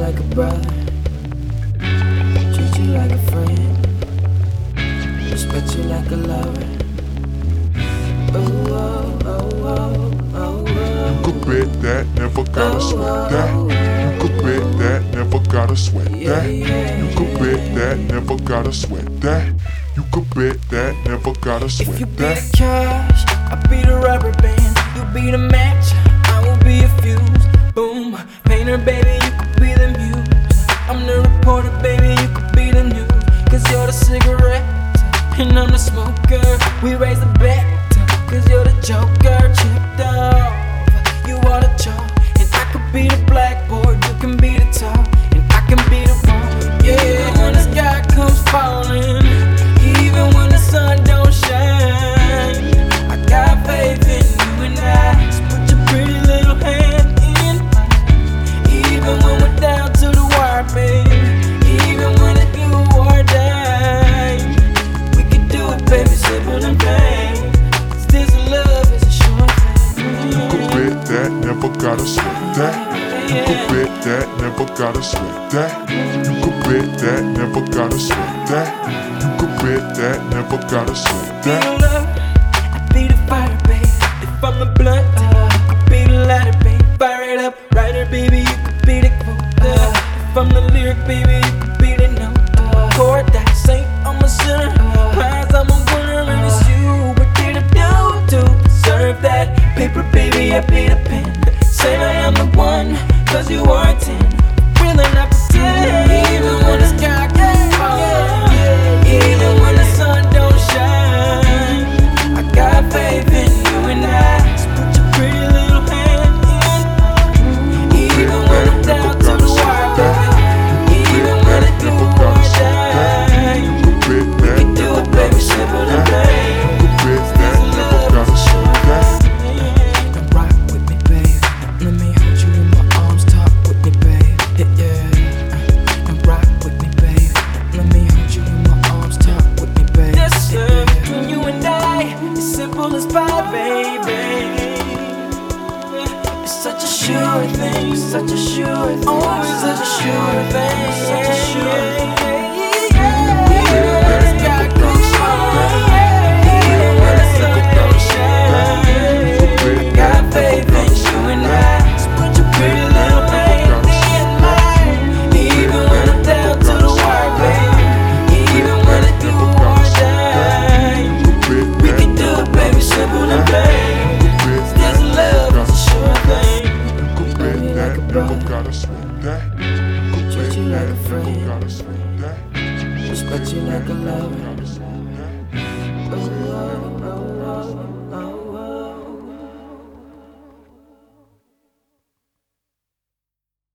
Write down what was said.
like a brother, treat you like a friend, respect you like a lover. Oh, oh, oh, oh, oh, oh. You could bet that, never gotta sweat that. You could bet that, never gotta sweat that. You could bet that, never gotta sweat that. You could bet that, never gotta If sweat you be that. the cash, I'll be the rubber band. You be the match, I will be a fuse. Boom, painter, baby, you could be the muse. I'm the reporter, baby, you could be the news. Cause you're the cigarette, and I'm the smoker. We raise the bet, cause you're the joker. Chipped off, you are the chalk. And I could be the blackboard, you can be the top. And I can be the one, yeah, when the sky comes falling. Even when the sun don't shine, I got faith in you and I. So put your pretty little hand in mine. Even when we're down to the wire, baby. Even when it's do or die, we can do it, baby, simple and plain. 'Cause this love is a short thing. You could bet that, never gotta sweat that. You could bet that, never gotta sweat that. You could bet that, never gotta sweat that. You could bet that, never gotta sweat Be that. the love, I be the fire, babe. If I'm the blunt, I be the lighter, babe. Fire it up, writer, baby, you could be the quote. If I'm the lyric, baby, you could be the note. Chord that saint, I'm a sinner. Prize, I'm a winner, and it's you. What did I do to deserve that? Paper, baby, I be the pen. Say I am the one, cause you are a 10. Really not pretend. Even when the sky gets falling, even when the sun don't shine, I got faith in you and I. So put your pretty little hand in mine. Even when I'm down to the wire, baby. Even when it do or die, we can do it, baby, simple and plain. This love is a short thing. Now rock with me, babe. Let me hold you in my arms, talk with me, babe. Yeah, yeah. Now rock with me, babe. Let me hold you in my arms, talk with me, babe. This love between you and I is simple as pie, baby. It's such a sure thing, such a sure thing. Always such a sure thing, such a sure thing. Even when the sky goes falling, even when the sun don't shine, got faith in you and I. So put your pretty little hand in mine. Even when I'm down to the wire, baby. Even when it do or die, we can do it, baby, simple and plain. This love is a sure thing. You could bet that, never gotta sweat that. You could Treat you bet like a that, never friend. gotta sweat that. Respect you like a lover. Gotta sweat